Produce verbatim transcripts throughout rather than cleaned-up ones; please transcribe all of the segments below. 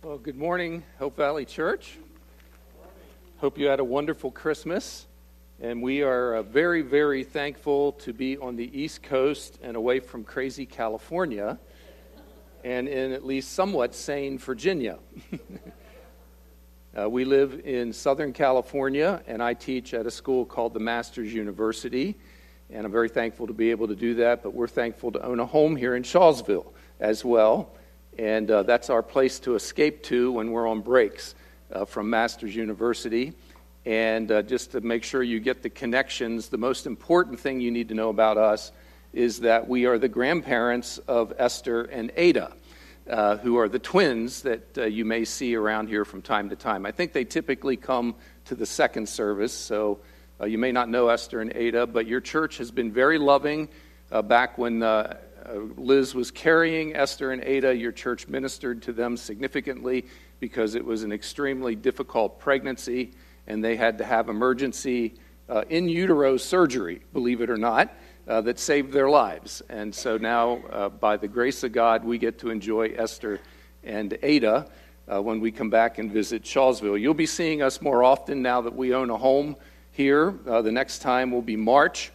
Well, good morning, Hope Valley Church. Hope you had a wonderful Christmas. And we are uh, very, very thankful to be on the East Coast and away from crazy California and in at least somewhat sane Virginia. uh, we live in Southern California, and I teach at a school called the Masters University. And I'm very thankful to be able to do that, but we're thankful to own a home here in Shawsville as well. And uh, that's our place to escape to when we're on breaks uh, from Masters University. And uh, just to make sure you get the connections, the most important thing you need to know about us is that we are the grandparents of Esther and Ada, uh, who are the twins that uh, you may see around here from time to time. I think they typically come to the second service, so uh, you may not know Esther and Ada, but your church has been very loving. Uh, back when uh, Uh, Liz was carrying Esther and Ada, your church ministered to them significantly because it was an extremely difficult pregnancy and they had to have emergency uh, in utero surgery, believe it or not, uh, that saved their lives. And so now, uh, by the grace of God, we get to enjoy Esther and Ada uh, when we come back and visit Shawsville. You'll be seeing us more often now that we own a home here. Uh, the next time will be March.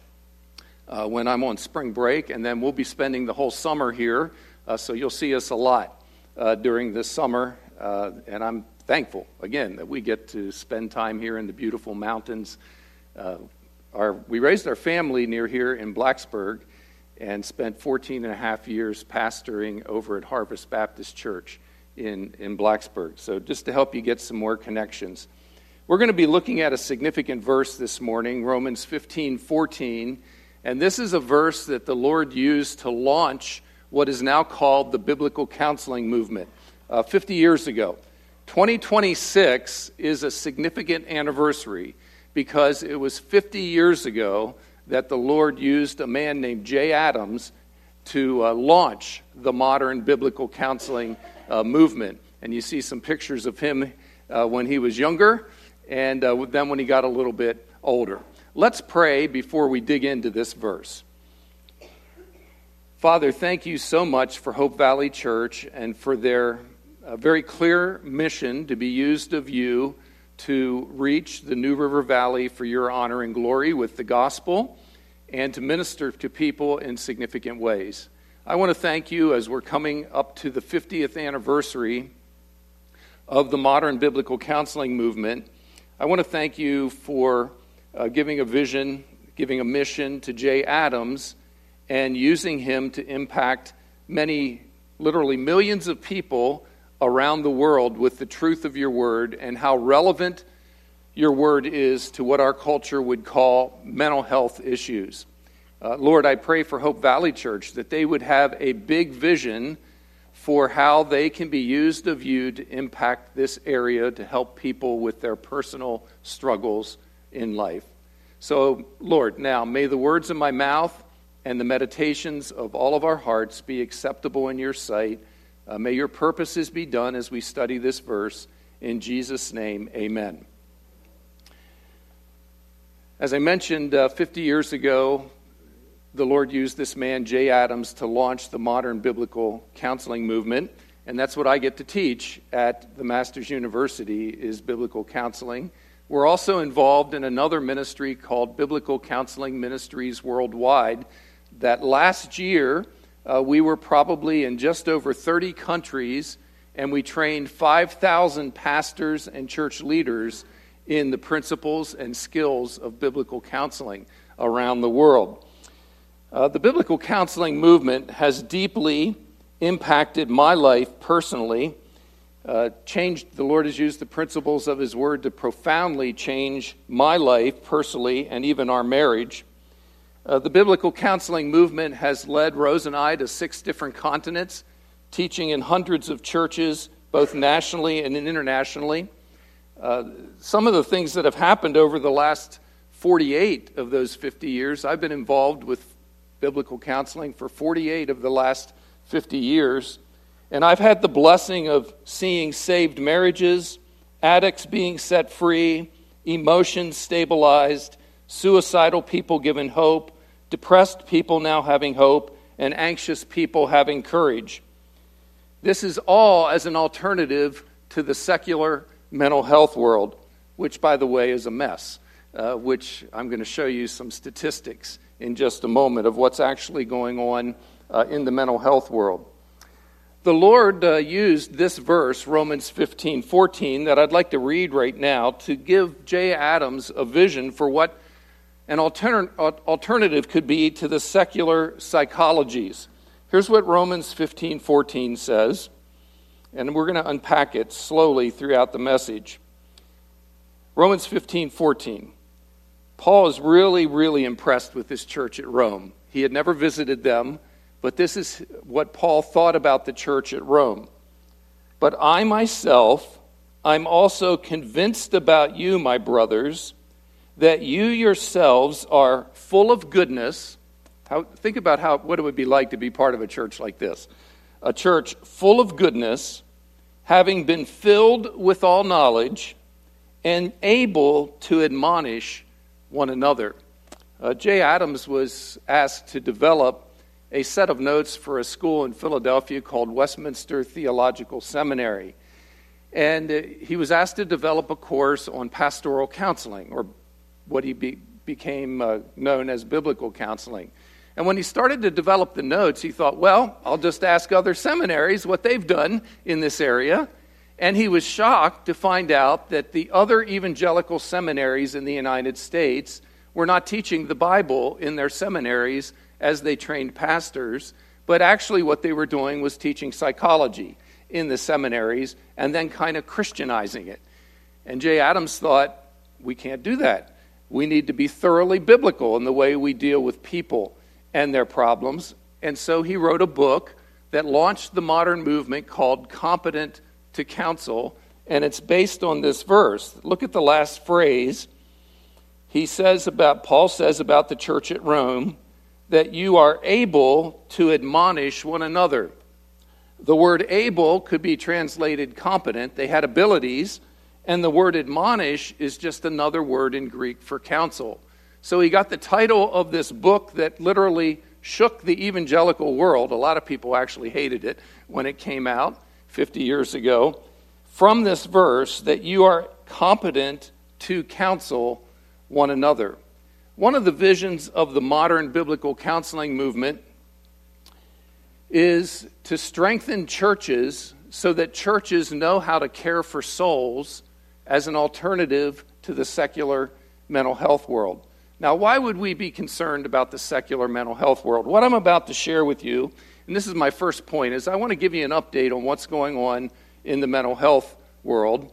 Uh, when I'm on spring break, and then we'll be spending the whole summer here, uh, so you'll see us a lot uh, during this summer, uh, and I'm thankful, again, that we get to spend time here in the beautiful mountains. Uh, our, we raised our family near here in Blacksburg and spent fourteen and a half years pastoring over at Harvest Baptist Church in, in Blacksburg. So just to help you get some more connections. We're going to be looking at a significant verse this morning, Romans fifteen fourteen. And this is a verse that the Lord used to launch what is now called the Biblical Counseling Movement uh, fifty years ago. twenty twenty-six is a significant anniversary because it was fifty years ago that the Lord used a man named Jay Adams to uh, launch the modern Biblical Counseling uh, Movement. And you see some pictures of him uh, when he was younger and uh, then when he got a little bit older. Let's pray before we dig into this verse. Father, thank you so much for Hope Valley Church and for their uh, very clear mission to be used of you to reach the New River Valley for your honor and glory with the gospel and to minister to people in significant ways. I want to thank you as we're coming up to the fiftieth anniversary of the modern Biblical Counseling Movement. I want to thank you for Uh, giving a vision, giving a mission to Jay Adams, and using him to impact many, literally millions of people around the world with the truth of your word and how relevant your word is to what our culture would call mental health issues. Uh, Lord, I pray for Hope Valley Church that they would have a big vision for how they can be used of you to impact this area to help people with their personal struggles in life. So, Lord, now may the words of my mouth and the meditations of all of our hearts be acceptable in your sight. Uh, may your purposes be done as we study this verse. In Jesus' name, amen. As I mentioned, uh, fifty years ago, the Lord used this man, Jay Adams, to launch the modern Biblical Counseling Movement. And that's what I get to teach at the Masters University is biblical counseling. We're also involved in another ministry called Biblical Counseling Ministries Worldwide that last year uh, we were probably in just over thirty countries and we trained five thousand pastors and church leaders in the principles and skills of biblical counseling around the world. Uh, the Biblical Counseling Movement has deeply impacted my life personally. Uh, changed, the Lord has used the principles of his word to profoundly change my life personally and even our marriage. Uh, the Biblical Counseling Movement has led Rose and I to six different continents, teaching in hundreds of churches, both nationally and internationally. Uh, some of the things that have happened over the last forty-eight of those fifty years, I've been involved with biblical counseling for forty-eight of the last fifty years. And I've had the blessing of seeing saved marriages, addicts being set free, emotions stabilized, suicidal people given hope, depressed people now having hope, and anxious people having courage. This is all as an alternative to the secular mental health world, which, by the way, is a mess, uh, which I'm going to show you some statistics in just a moment of what's actually going on uh, in the mental health world. The Lord uh, used this verse, Romans fifteen fourteen, that I'd like to read right now to give Jay Adams a vision for what an alter- alternative could be to the secular psychologies. Here's what Romans fifteen fourteen says, and we're going to unpack it slowly throughout the message. Romans fifteen fourteen. Paul is really, really impressed with this church at Rome. He had never visited them, but this is what Paul thought about the church at Rome. But I myself, I'm also convinced about you, my brothers, that you yourselves are full of goodness. How, think about how what it would be like to be part of a church like this. A church full of goodness, having been filled with all knowledge, and able to admonish one another. Uh, Jay Adams was asked to develop a set of notes for a school in Philadelphia called Westminster Theological Seminary. And uh, he was asked to develop a course on pastoral counseling, or what he be, became uh, known as biblical counseling. And when he started to develop the notes, he thought, well, I'll just ask other seminaries what they've done in this area. And he was shocked to find out that the other evangelical seminaries in the United States were not teaching the Bible in their seminaries as they trained pastors, but actually what they were doing was teaching psychology in the seminaries and then kind of Christianizing it. And Jay Adams thought, we can't do that. We need to be thoroughly biblical in the way we deal with people and their problems. And so he wrote a book that launched the modern movement called Competent to Counsel, and it's based on this verse. Look at the last phrase. He says about, Paul says about the church at Rome, that you are able to admonish one another. The word able could be translated competent. They had abilities. And the word admonish is just another word in Greek for counsel. So he got the title of this book that literally shook the evangelical world. A lot of people actually hated it when it came out fifty years ago. From this verse, that you are competent to counsel one another. One of the visions of the modern biblical counseling movement is to strengthen churches so that churches know how to care for souls as an alternative to the secular mental health world. Now, why would we be concerned about the secular mental health world? What I'm about to share with you, and this is my first point, is I want to give you an update on what's going on in the mental health world.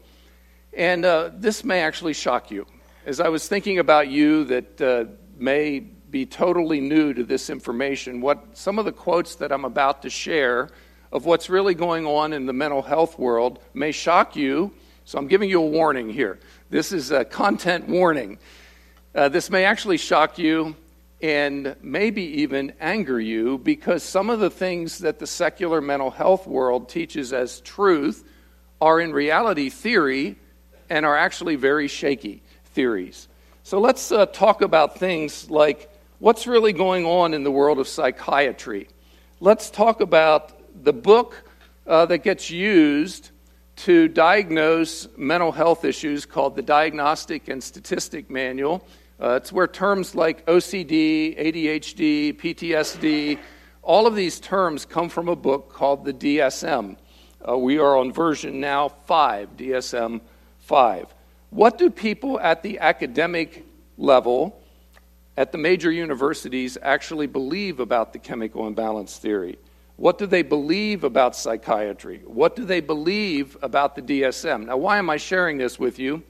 And uh, this may actually shock you. As I was thinking about you that uh, may be totally new to this information, what some of the quotes that I'm about to share of what's really going on in the mental health world may shock you. So I'm giving you a warning here. This is a content warning. Uh, this may actually shock you and maybe even anger you, because some of the things that the secular mental health world teaches as truth are in reality theory and are actually very shaky theories. So let's uh, talk about things like what's really going on in the world of psychiatry. Let's talk about the book uh, that gets used to diagnose mental health issues called the Diagnostic and Statistic Manual. Uh, it's where terms like O C D, A D H D, P T S D, all of these terms come from a book called the D S M. Uh, we are on version now five, D S M five. What do people at the academic level, at the major universities, actually believe about the chemical imbalance theory? What do they believe about psychiatry? What do they believe about the D S M? Now, why am I sharing this with you?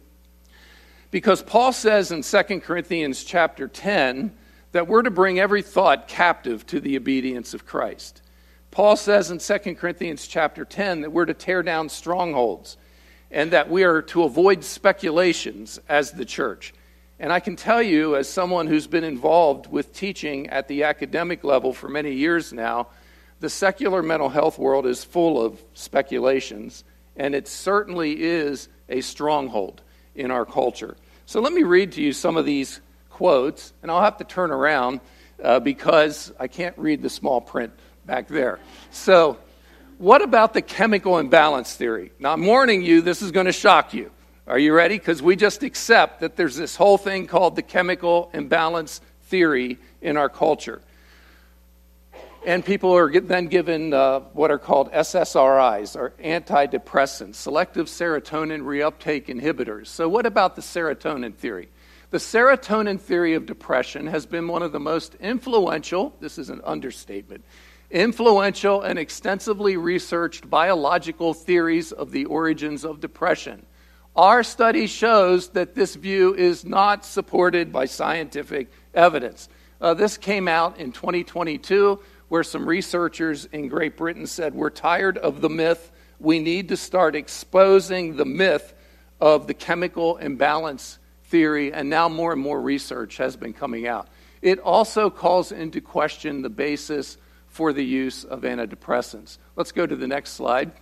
Because Paul says in Second Corinthians chapter ten that we're to bring every thought captive to the obedience of Christ. Paul says in Second Corinthians chapter ten that we're to tear down strongholds and that we are to avoid speculations as the church. And I can tell you, as someone who's been involved with teaching at the academic level for many years now, the secular mental health world is full of speculations, and it certainly is a stronghold in our culture. So let me read to you some of these quotes, and I'll have to turn around uh, because I can't read the small print back there. So What about the chemical imbalance theory? Now, I'm warning you, this is going to shock you. Are you ready? Because we just accept that there's this whole thing called the chemical imbalance theory in our culture. And people are then given uh, what are called S S R Is, or antidepressants, selective serotonin reuptake inhibitors. So what about the serotonin theory? The serotonin theory of depression has been one of the most influential, this is an understatement, influential and extensively researched biological theories of the origins of depression. Our study shows that this view is not supported by scientific evidence. Uh, this came out in twenty twenty-two, where some researchers in Great Britain said, we're tired of the myth. We need to start exposing the myth of the chemical imbalance theory, and now more and more research has been coming out. It also calls into question the basis for the use of antidepressants. Let's go to the next slide.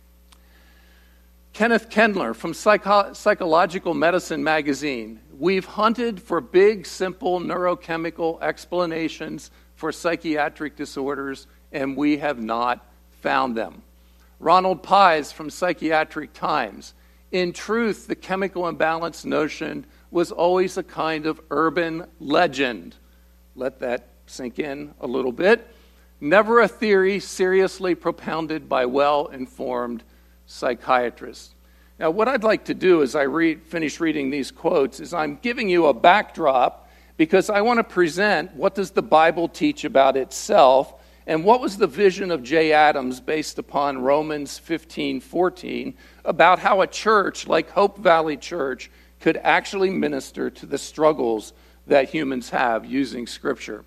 Kenneth Kendler from Psycho- Psychological Medicine magazine. We've hunted for big, simple neurochemical explanations for psychiatric disorders, and we have not found them. Ronald Pies from Psychiatric Times. In truth, the chemical imbalance notion was always a kind of urban legend. Let that sink in a little bit. Never a theory seriously propounded by well-informed psychiatrists. Now, what I'd like to do as I read, finish reading these quotes is I'm giving you a backdrop because I want to present what does the Bible teach about itself and what was the vision of Jay Adams based upon Romans fifteen fourteen about how a church like Hope Valley Church could actually minister to the struggles that humans have using Scripture.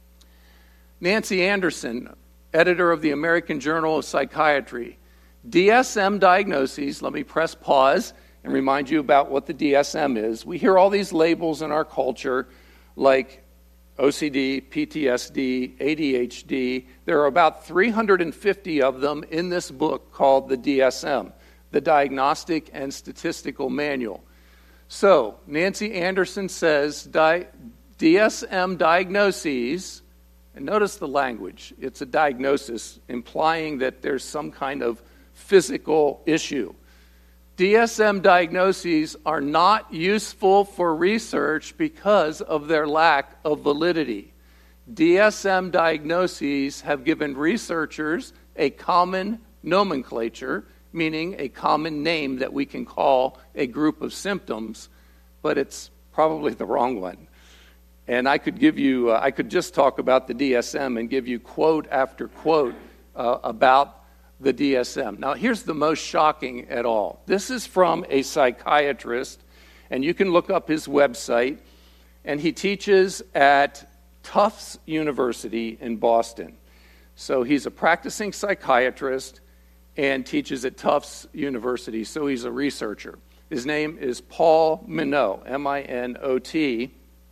Nancy Anderson, editor of the American Journal of Psychiatry. D S M diagnoses, let me press pause and remind you about what the D S M is. We hear all these labels in our culture like O C D, P T S D, A D H D. There are about three hundred fifty of them in this book called the D S M, the Diagnostic and Statistical Manual. So, Nancy Anderson says di- D S M diagnoses, and notice the language, it's a diagnosis implying that there's some kind of physical issue. D S M diagnoses are not useful for research because of their lack of validity. D S M diagnoses have given researchers a common nomenclature, meaning a common name that we can call a group of symptoms, but it's probably the wrong one. And I could give you, uh, I could just talk about the D S M and give you quote after quote uh, about the D S M. Now, here's the most shocking at all. This is from a psychiatrist, and you can look up his website, and he teaches at Tufts University in Boston. So he's a practicing psychiatrist and teaches at Tufts University, so he's a researcher. His name is Paul Minot, M I N O T,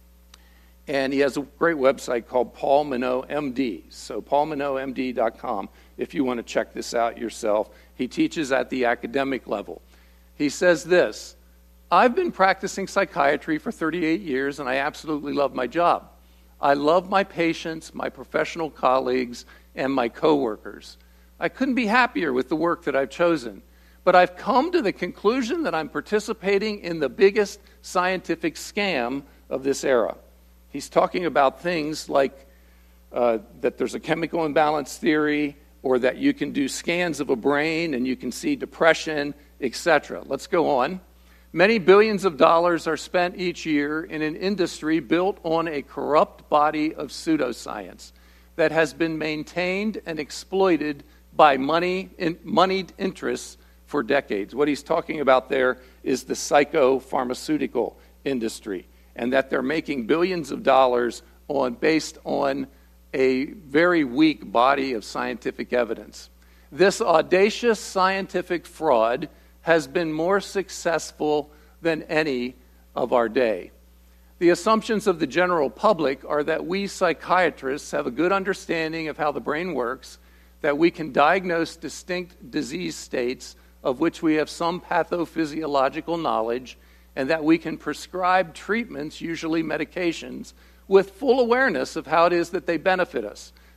and he has a great website called Paul Minot M D, so paul minot m d dot com if you want to check this out yourself. He teaches at the academic level. He says this, I've been practicing psychiatry for thirty-eight years, and I absolutely love my job. I love my patients, my professional colleagues, and my coworkers. I couldn't be happier with the work that I've chosen, but I've come to the conclusion that I'm participating in the biggest scientific scam of this era. He's talking about things like uh, that there's a chemical imbalance theory, or that you can do scans of a brain and you can see depression, et cetera. Let's go on. Many billions of dollars are spent each year in an industry built on a corrupt body of pseudoscience that has been maintained and exploited by money in, moneyed interests for decades. What he's talking about there is the psychopharmaceutical industry, and that they're making billions of dollars on based on a very weak body of scientific evidence. This audacious scientific fraud has been more successful than any of our day. The assumptions of the general public are that we psychiatrists have a good understanding of how the brain works, that we can diagnose distinct disease states of which we have some pathophysiological knowledge, and that we can prescribe treatments, usually medications, with full awareness of how it is that they benefit us.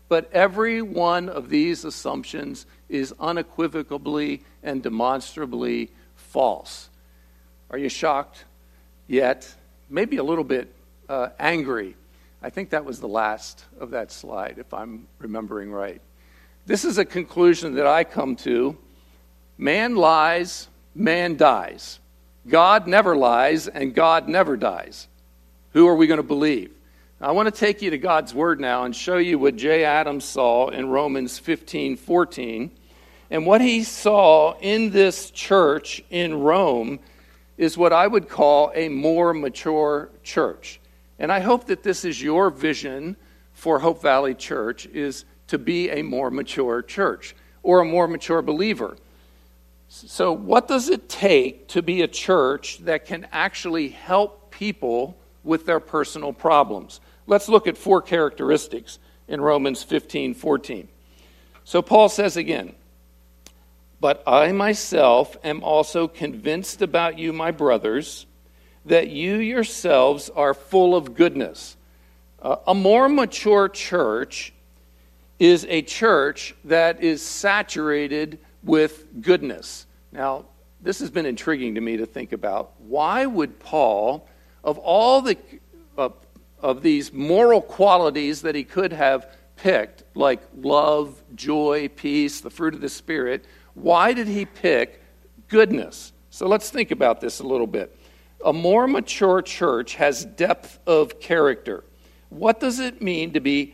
but every one of these assumptions is unequivocally and demonstrably false. Are you shocked yet? Maybe a little bit uh, angry. I think that was the last of that slide, if I'm remembering right. This is a conclusion that I come to. Man lies, man dies. God never lies, and God never dies. Who are we going to believe? I want to take you to God's Word now and show you what Jay Adams saw in Romans fifteen fourteen. And what he saw in this church in Rome is what I would call a more mature church. And I hope that this is your vision for Hope Valley Church, is to be a more mature church or a more mature believer. So what does it take to be a church that can actually help people with their personal problems? Let's look at four characteristics in Romans fifteen fourteen. So Paul says again, "But I myself am also convinced about you, my brothers, that you yourselves are full of goodness." Uh, a more mature church is a church that is saturated with goodness. Now, this has been intriguing to me to think about. Why would Paul, of all the uh, of these moral qualities that he could have picked, like love, joy, peace, the fruit of the Spirit, why did he pick goodness? So let's think about this a little bit. A more mature church has depth of character. What does it mean to be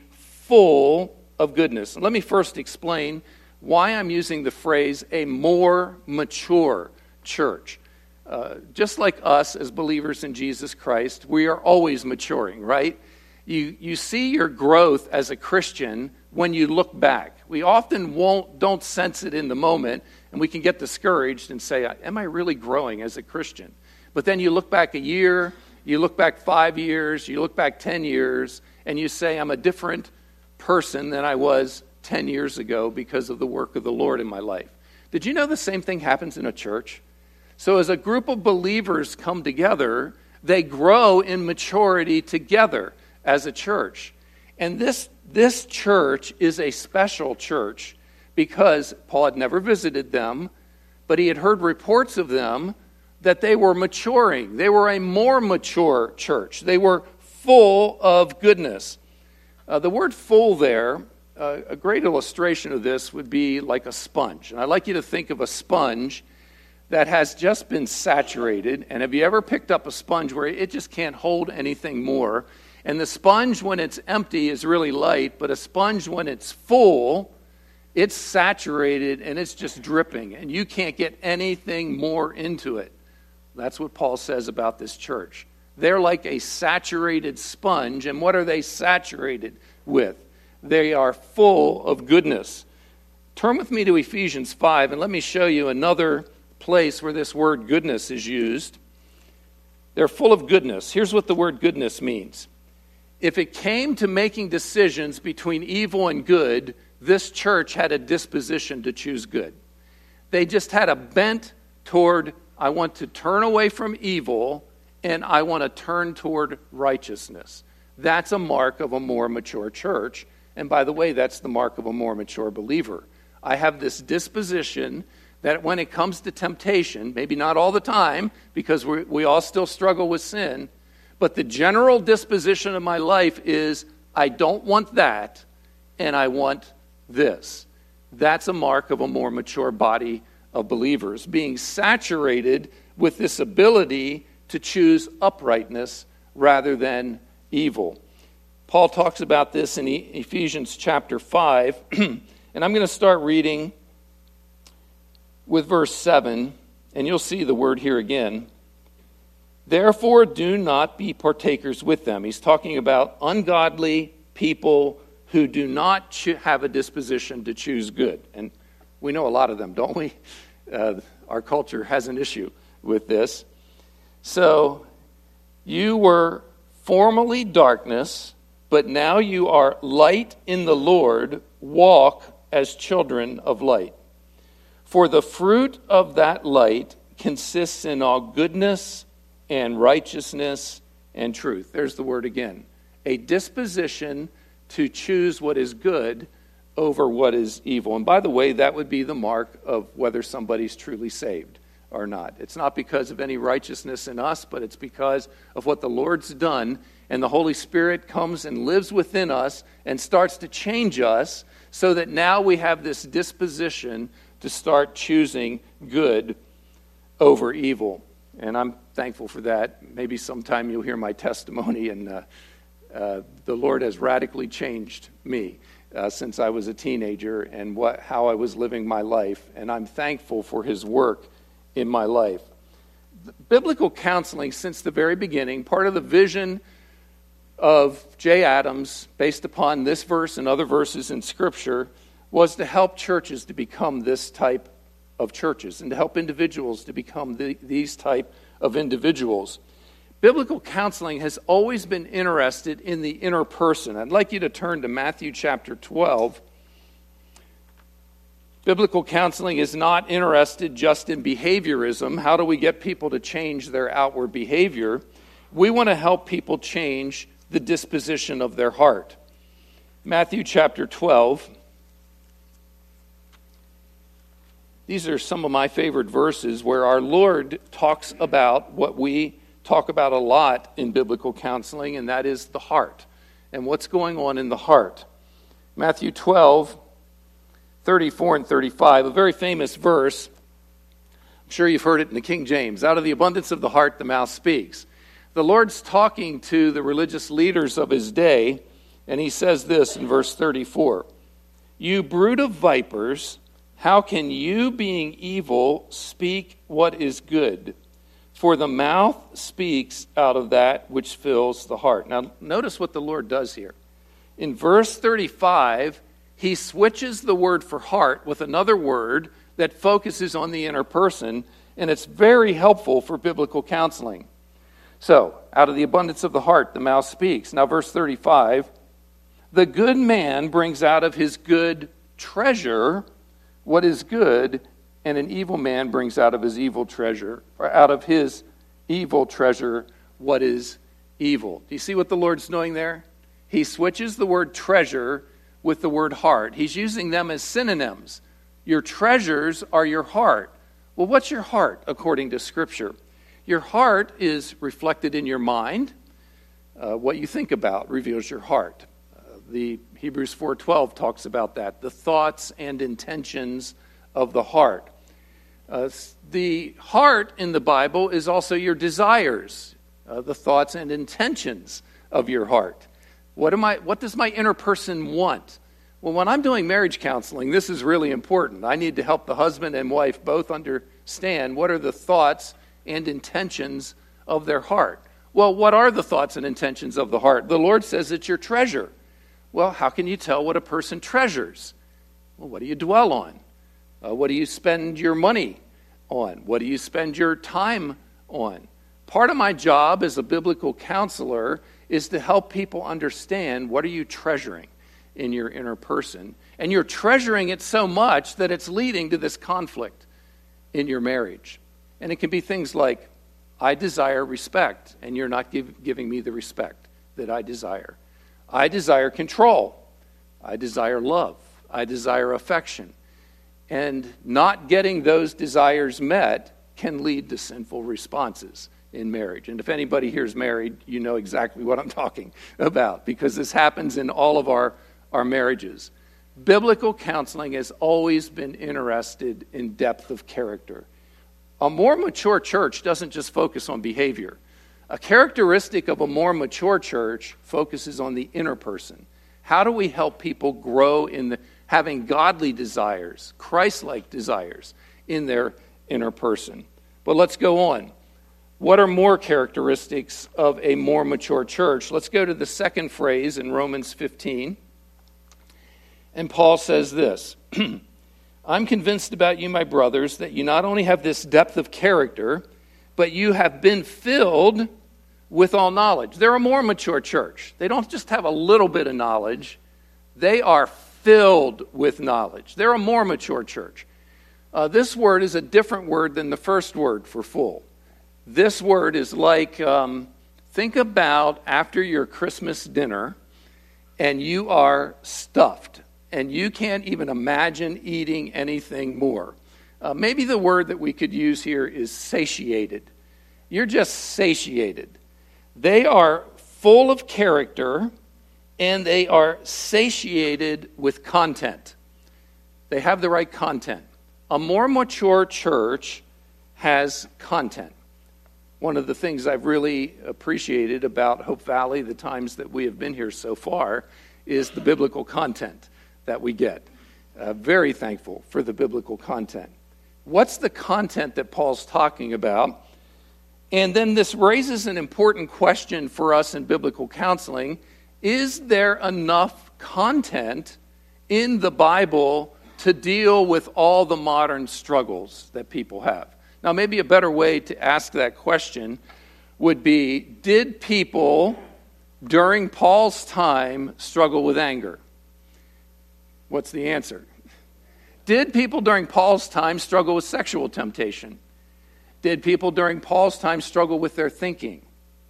full of goodness? And let me first explain why I'm using the phrase a more mature church. Uh, just like us as believers in Jesus Christ, we are always maturing, right? You you see your growth as a Christian when you look back. We often won't don't sense it in the moment, and we can get discouraged and say, am I really growing as a Christian? But then you look back a year, you look back five years, you look back ten years, and you say, I'm a different person than I was ten years ago because of the work of the Lord in my life. Did you know the same thing happens in a church? So as a group of believers come together, they grow in maturity together as a church. And this, this church is a special church because Paul had never visited them, but he had heard reports of them that they were maturing. They were a more mature church. They were full of goodness. Uh, the word full there, uh, a great illustration of this would be like a sponge. And I'd like you to think of a sponge that has just been saturated. And have you ever picked up a sponge where it just can't hold anything more? And the sponge, when it's empty, is really light, but a sponge, when it's full, it's saturated and it's just dripping, and you can't get anything more into it. That's what Paul says about this church. They're like a saturated sponge, and what are they saturated with? They are full of goodness. Turn with me to Ephesians five, and let me show you another place where this word goodness is used. They're full of goodness. Here's what the word goodness means. If it came to making decisions between evil and good, this church had a disposition to choose good. They just had a bent toward, I want to turn away from evil and I want to turn toward righteousness. That's a mark of a more mature church. And by the way, that's the mark of a more mature believer. I have this disposition that when it comes to temptation, maybe not all the time, because we we all still struggle with sin, but the general disposition of my life is I don't want that, and I want this. That's a mark of a more mature body of believers, being saturated with this ability to choose uprightness rather than evil. Paul talks about this in Ephesians chapter five, and I'm going to start reading with verse seven, and you'll see the word here again. Therefore, do not be partakers with them. He's talking about ungodly people who do not cho- have a disposition to choose good. And we know a lot of them, don't we? Uh, our culture has an issue with this. So, you were formerly darkness, but now you are light in the Lord. Walk as children of light. For the fruit of that light consists in all goodness and righteousness and truth. There's the word again. A disposition to choose what is good over what is evil. And by the way, that would be the mark of whether somebody's truly saved or not. It's not because of any righteousness in us, but it's because of what the Lord's done, and the Holy Spirit comes and lives within us and starts to change us so that now we have this disposition to start choosing good over evil. And I'm thankful for that. Maybe sometime you'll hear my testimony, and uh, uh, the Lord has radically changed me uh, since I was a teenager and what how I was living my life. And I'm thankful for his work in my life. Biblical counseling, since the very beginning, part of the vision of Jay Adams, based upon this verse and other verses in Scripture, was to help churches to become this type of churches and to help individuals to become the, these type of individuals. Biblical counseling has always been interested in the inner person. I'd like you to turn to Matthew chapter twelve. Biblical counseling is not interested just in behaviorism. How do we get people to change their outward behavior? We want to help people change the disposition of their heart. Matthew chapter twelve. These are some of my favorite verses where our Lord talks about what we talk about a lot in biblical counseling, and that is the heart and what's going on in the heart. Matthew twelve, thirty-four and thirty-five, a very famous verse. I'm sure you've heard it in the King James. Out of the abundance of the heart, the mouth speaks. The Lord's talking to the religious leaders of his day, and he says this in verse thirty-four. You brood of vipers, how can you, being evil, speak what is good? For the mouth speaks out of that which fills the heart. Now, notice what the Lord does here. In verse thirty-five, he switches the word for heart with another word that focuses on the inner person, and it's very helpful for biblical counseling. So, out of the abundance of the heart, the mouth speaks. Now, verse thirty-five, the good man brings out of his good treasure what is good, and an evil man brings out of his evil treasure, or out of his evil treasure what is evil. Do you see what the Lord's doing there? He switches the word treasure with the word heart. He's using them as synonyms. Your treasures are your heart. Well, what's your heart according to Scripture? Your heart is reflected in your mind. Uh, what you think about reveals your heart. Uh, the Hebrews four twelve talks about that. The thoughts and intentions of the heart. Uh, the heart in the Bible is also your desires, uh, the thoughts and intentions of your heart. What am I? What does my inner person want? Well, when I'm doing marriage counseling, this is really important. I need to help the husband and wife both understand what are the thoughts and intentions of their heart. Well, what are the thoughts and intentions of the heart? The Lord says it's your treasure. Well, how can you tell what a person treasures? Well, what do you dwell on? Uh, what do you spend your money on? What do you spend your time on? Part of my job as a biblical counselor is to help people understand what are you treasuring in your inner person. And you're treasuring it so much that it's leading to this conflict in your marriage. And it can be things like, I desire respect, and you're not give, giving me the respect that I desire. I desire control. I desire love. I desire affection. And not getting those desires met can lead to sinful responses in marriage. And if anybody here is married, you know exactly what I'm talking about, because this happens in all of our, our marriages. Biblical counseling has always been interested in depth of character. A more mature church doesn't just focus on behavior. A characteristic of a more mature church focuses on the inner person. How do we help people grow in the having godly desires, Christ-like desires in their inner person? But let's go on. What are more characteristics of a more mature church? Let's go to the second phrase in Romans fifteen. And Paul says this, I'm convinced about you, my brothers, that you not only have this depth of character, but you have been filled with all knowledge. They're a more mature church. They don't just have a little bit of knowledge. They are filled with knowledge. They're a more mature church. Uh, this word is a different word than the first word for full. This word is like, um, think about after your Christmas dinner, and you are stuffed, and you can't even imagine eating anything more. Uh, maybe the word that we could use here is satiated. You're just satiated. They are full of character, and they are satiated with content. They have the right content. A more mature church has content. One of the things I've really appreciated about Hope Valley, the times that we have been here so far, is the biblical content that we get. Uh, very thankful for the biblical content. What's the content that Paul's talking about? And then this raises an important question for us in biblical counseling. Is there enough content in the Bible to deal with all the modern struggles that people have? Now, maybe a better way to ask that question would be, did people during Paul's time struggle with anger? What's the answer? Did people during Paul's time struggle with sexual temptation? Did people during Paul's time struggle with their thinking?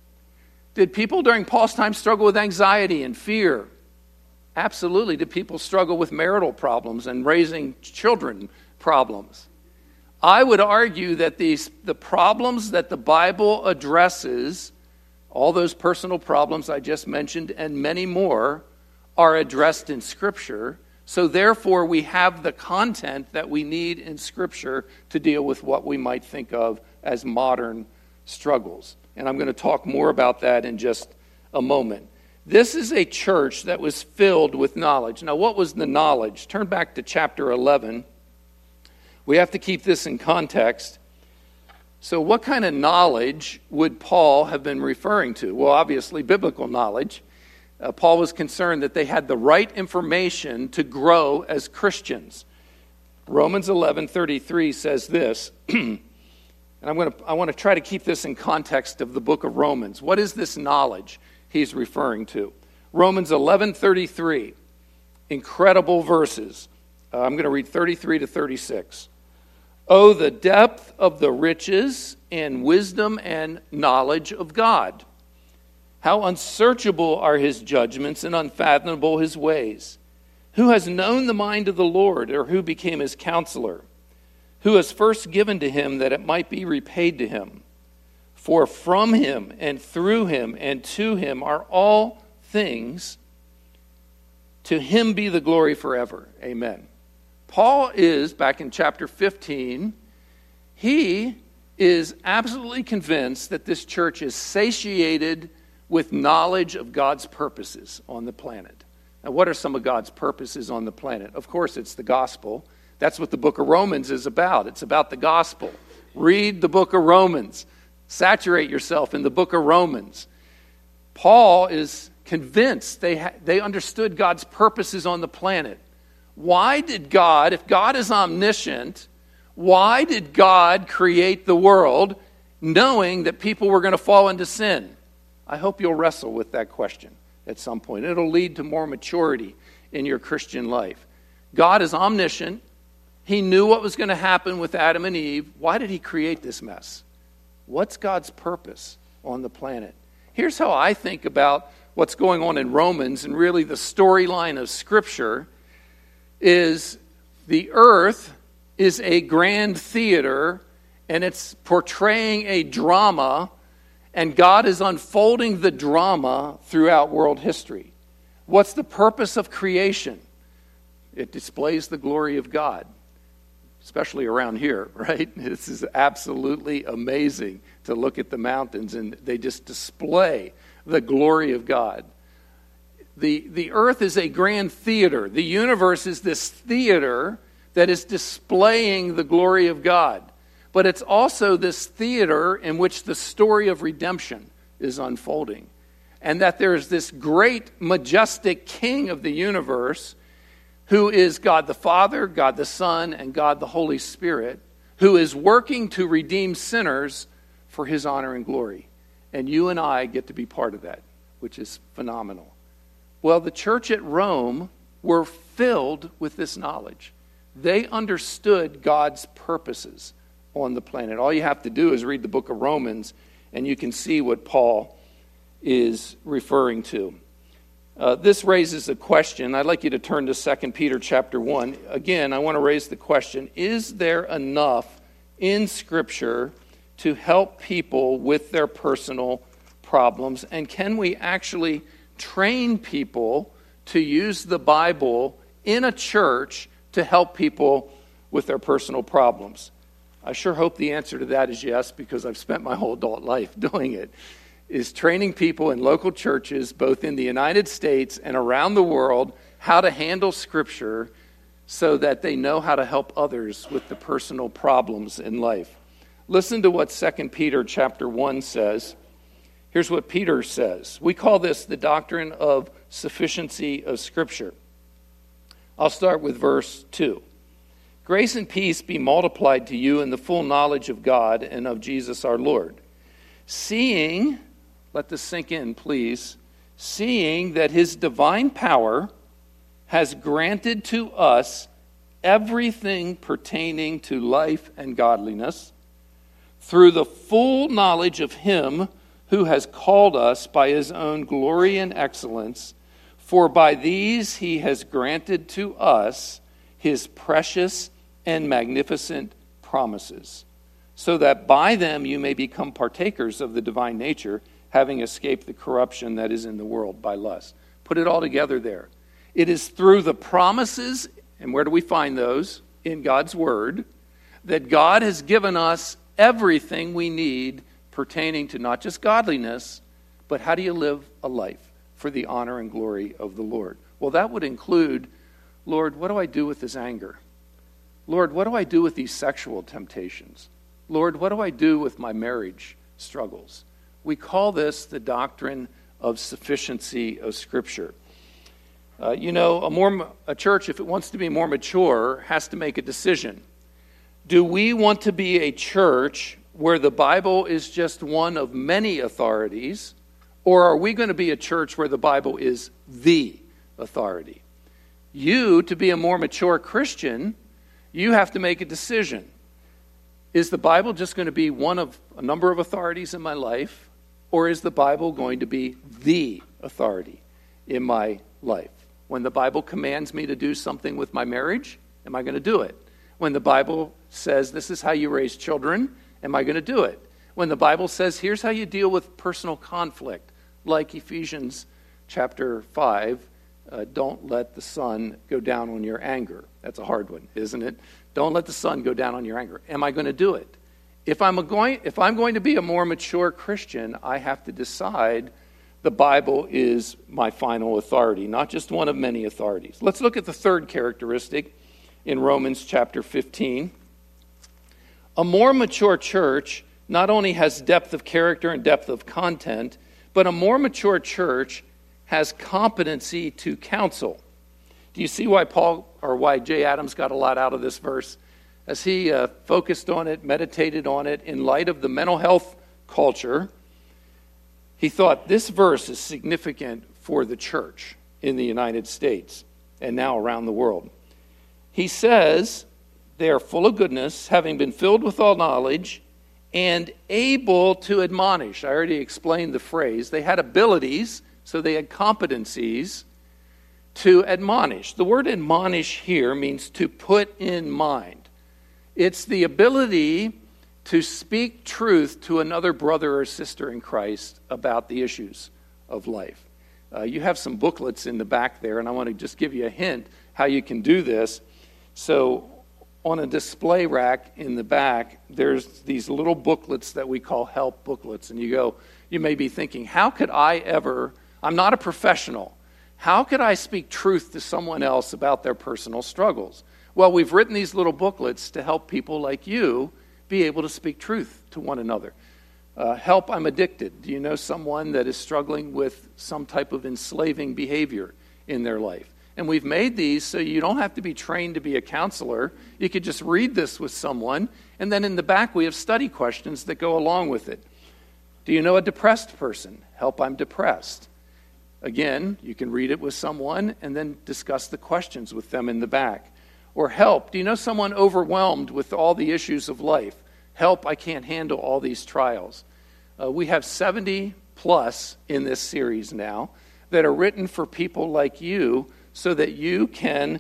Did people during Paul's time struggle with anxiety and fear? Absolutely. Did people struggle with marital problems and raising children problems? I would argue that these the problems that the Bible addresses, all those personal problems I just mentioned and many more, are addressed in Scripture. So therefore, we have the content that we need in Scripture to deal with what we might think of as modern struggles. And I'm going to talk more about that in just a moment. This is a church that was filled with knowledge. Now, what was the knowledge? Turn back to chapter eleven. We have to keep this in context. So what kind of knowledge would Paul have been referring to? Well, obviously, biblical knowledge. Uh, Paul was concerned that they had the right information to grow as Christians. Romans eleven thirty-three says this, and I'm going to I want to try to keep this in context of the book of Romans. What is this knowledge he's referring to? Romans eleven thirty-three, incredible verses. Uh, I'm going to read thirty-three to thirty-six. Oh, the depth of the riches and wisdom and knowledge of God. How unsearchable are his judgments and unfathomable his ways. Who has known the mind of the Lord, or who became his counselor? Who has first given to him that it might be repaid to him? For from him and through him and to him are all things. To him be the glory forever. Amen. Paul is, back in chapter fifteen, he is absolutely convinced that this church is satiated with knowledge of God's purposes on the planet. Now, what are some of God's purposes on the planet? Of course, it's the gospel. That's what the book of Romans is about. It's about the gospel. Read the book of Romans. Saturate yourself in the book of Romans. Paul is convinced they ha- they understood God's purposes on the planet. Why did God, if God is omniscient, why did God create the world knowing that people were going to fall into sin? I hope you'll wrestle with that question at some point. It'll lead to more maturity in your Christian life. God is omniscient. He knew what was going to happen with Adam and Eve. Why did he create this mess? What's God's purpose on the planet? Here's how I think about what's going on in Romans, and really the storyline of Scripture is the earth is a grand theater, and it's portraying a drama, and God is unfolding the drama throughout world history. What's the purpose of creation? It displays the glory of God, especially around here, right? This is absolutely amazing to look at the mountains, and they just display the glory of God. The, the earth is a grand theater. The universe is this theater that is displaying the glory of God. But it's also this theater in which the story of redemption is unfolding. And that there's this great, majestic king of the universe who is God the Father, God the Son, and God the Holy Spirit, who is working to redeem sinners for his honor and glory. And you and I get to be part of that, which is phenomenal. Well, the church at Rome were filled with this knowledge. They understood God's purposes on the planet. All you have to do is read the book of Romans, and you can see what Paul is referring to. Uh, this raises a question. I'd like you to turn to Second Peter chapter one. Again, I want to raise the question, is there enough in Scripture to help people with their personal problems? And can we actually train people to use the Bible in a church to help people with their personal problems? I sure hope the answer to that is yes, because I've spent my whole adult life doing it. Is training people in local churches, both in the United States and around the world, how to handle Scripture so that they know how to help others with the personal problems in life. Listen to what Second Peter chapter one says. Here's what Peter says. We call this the doctrine of sufficiency of Scripture. I'll start with verse two. Grace and peace be multiplied to you in the full knowledge of God and of Jesus our Lord. Seeing, let this sink in, please, seeing that his divine power has granted to us everything pertaining to life and godliness through the full knowledge of him who has called us by his own glory and excellence, for by these he has granted to us his precious and magnificent promises, so that by them you may become partakers of the divine nature, having escaped the corruption that is in the world by lust. Put it all together there. It is through the promises, and where do we find those? In God's Word, that God has given us everything we need pertaining to not just godliness, but how do you live a life for the honor and glory of the Lord? Well, that would include, Lord, what do I do with this anger? Lord, what do I do with these sexual temptations? Lord, what do I do with my marriage struggles? We call this the doctrine of sufficiency of Scripture. Uh, you know, a more a church, if it wants to be more mature, has to make a decision. Do we want to be a church where the Bible is just one of many authorities, or are we going to be a church where the Bible is the authority? You, to be a more mature Christian, you have to make a decision. Is the Bible just going to be one of a number of authorities in my life, or is the Bible going to be the authority in my life? When the Bible commands me to do something with my marriage, am I going to do it? When the Bible says this is how you raise children, am I going to do it? When the Bible says here's how you deal with personal conflict, like Ephesians chapter five, uh, don't let the sun go down on your anger. That's a hard one, isn't it? Don't let the sun go down on your anger. Am I going to do it? If I'm a going, if I'm going to be a more mature Christian, I have to decide the Bible is my final authority, not just one of many authorities. Let's look at the third characteristic in Romans chapter fifteen. A more mature church not only has depth of character and depth of content, but a more mature church has competency to counsel. Do you see why Paul, or why Jay Adams got a lot out of this verse? As he uh, focused on it, meditated on it, in light of the mental health culture, he thought this verse is significant for the church in the United States and now around the world. He says, they are full of goodness, having been filled with all knowledge, and able to admonish. I already explained the phrase. They had abilities, so they had competencies to admonish. The word admonish here means to put in mind. It's the ability to speak truth to another brother or sister in Christ about the issues of life. Uh, you have some booklets in the back there, and I want to just give you a hint how you can do this. So on a display rack in the back, there's these little booklets that we call help booklets. And you go, you may be thinking, how could I ever, I'm not a professional, how could I speak truth to someone else about their personal struggles? Well, we've written these little booklets to help people like you be able to speak truth to one another. Uh, help, I'm addicted. Do you know someone that is struggling with some type of enslaving behavior in their life? And we've made these so you don't have to be trained to be a counselor. You could just read this with someone, and then in the back we have study questions that go along with it. Do you know a depressed person? Help, I'm depressed. Again, you can read it with someone and then discuss the questions with them in the back. Or help, do you know someone overwhelmed with all the issues of life? Help, I can't handle all these trials. Uh, we have seventy plus in this series now that are written for people like you so that you can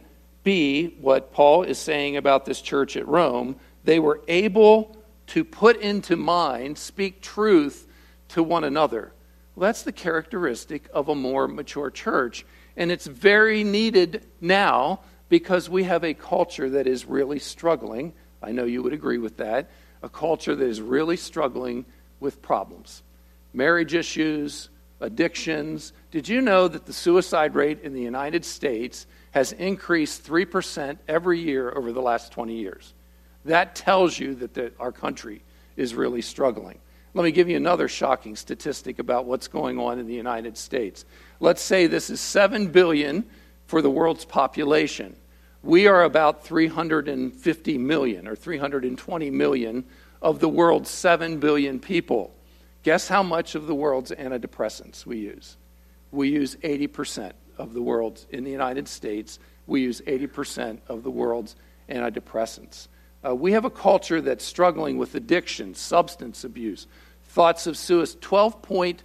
be what Paul is saying about this church at Rome. They were able to put into mind, speak truth to one another. Well, that's the characteristic of a more mature church. And it's very needed now because we have a culture that is really struggling. I know you would agree with that. A culture that is really struggling with problems. Marriage issues, addictions. Did you know that the suicide rate in the United States has increased three percent every year over the last twenty years? That tells you that the, our country is really struggling. Let me give you another shocking statistic about what's going on in the United States. Let's say this is seven billion for the world's population. We are about three hundred fifty million or three hundred twenty million of the world's seven billion people. Guess how much of the world's antidepressants we use? We use eighty percent of the world's, in the United States, we use eighty percent of the world's antidepressants. Uh, we have a culture that's struggling with addiction, substance abuse, thoughts of suicide. twelve point,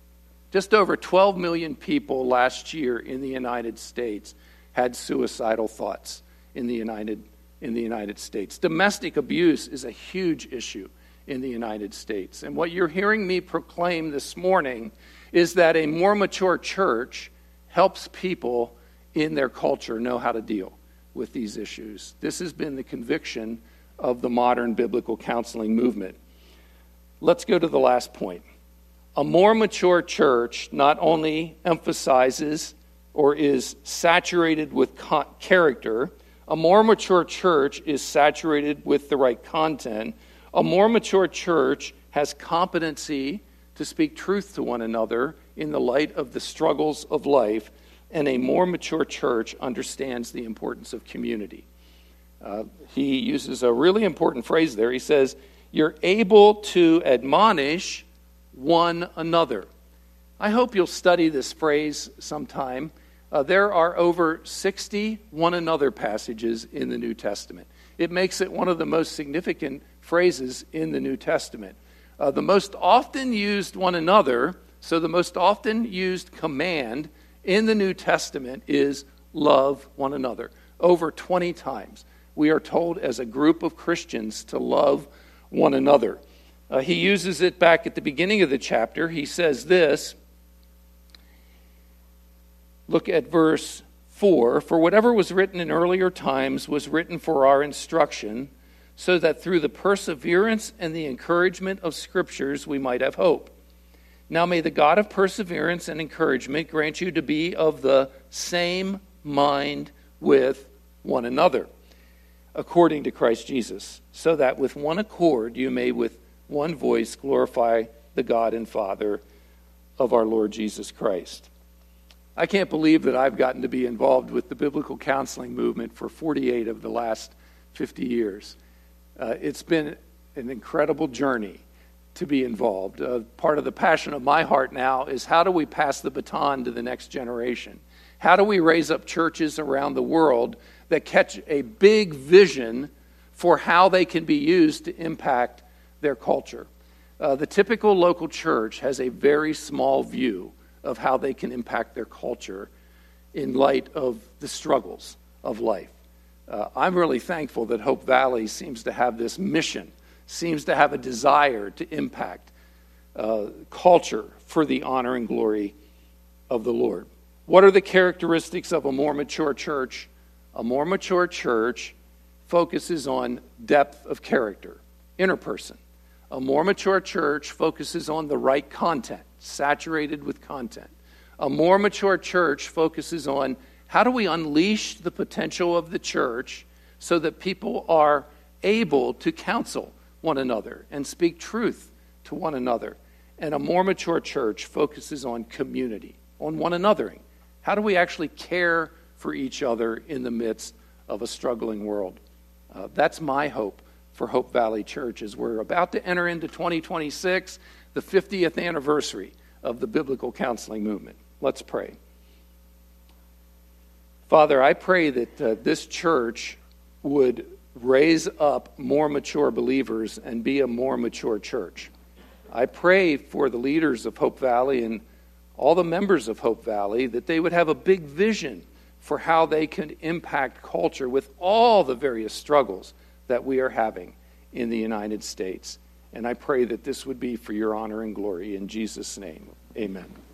just over twelve million people last year in the United States had suicidal thoughts in the United in the United States. Domestic abuse is a huge issue in the United States. And what you're hearing me proclaim this morning is that a more mature church helps people in their culture know how to deal with these issues. This has been the conviction of the modern biblical counseling movement. Let's go to the last point. A more mature church not only emphasizes or is saturated with co- character, a more mature church is saturated with the right content. A more mature church has competency to speak truth to one another in the light of the struggles of life, and a more mature church understands the importance of community. Uh, he uses a really important phrase there. He says, you're able to admonish one another. I hope you'll study this phrase sometime. Uh, there are over sixty one another passages in the New Testament. It makes it one of the most significant phrases in the New Testament. Uh, the most often used one another, so the most often used command in the New Testament is love one another. Over twenty times we are told as a group of Christians to love one another. Uh, he uses it back at the beginning of the chapter. He says this. Look at verse four. For whatever was written in earlier times was written for our instruction, so that through the perseverance and the encouragement of Scriptures we might have hope. Now may the God of perseverance and encouragement grant you to be of the same mind with one another, according to Christ Jesus, so that with one accord you may with one voice glorify the God and Father of our Lord Jesus Christ. I can't believe that I've gotten to be involved with the biblical counseling movement for forty-eight of the last fifty years. Uh, it's been an incredible journey to be involved. Uh, part of the passion of my heart now is how do we pass the baton to the next generation? How do we raise up churches around the world that catch a big vision for how they can be used to impact their culture? Uh, the typical local church has a very small view of how they can impact their culture in light of the struggles of life. Uh, I'm really thankful that Hope Valley seems to have this mission, seems to have a desire to impact uh, culture for the honor and glory of the Lord. What are the characteristics of a more mature church? A more mature church focuses on depth of character, inner person. A more mature church focuses on the right content, saturated with content. A more mature church focuses on how do we unleash the potential of the church so that people are able to counsel one another and speak truth to one another. And a more mature church focuses on community, on one anothering. How do we actually care for each other in the midst of a struggling world? Uh, that's my hope for Hope Valley Church as we're about to enter into twenty twenty-six, the fiftieth anniversary of the biblical counseling movement. Let's pray. Father, I pray that uh, this church would raise up more mature believers and be a more mature church. I pray for the leaders of Hope Valley and all the members of Hope Valley, that they would have a big vision for how they could impact culture with all the various struggles that we are having in the United States. And I pray that this would be for your honor and glory. In Jesus' name, amen.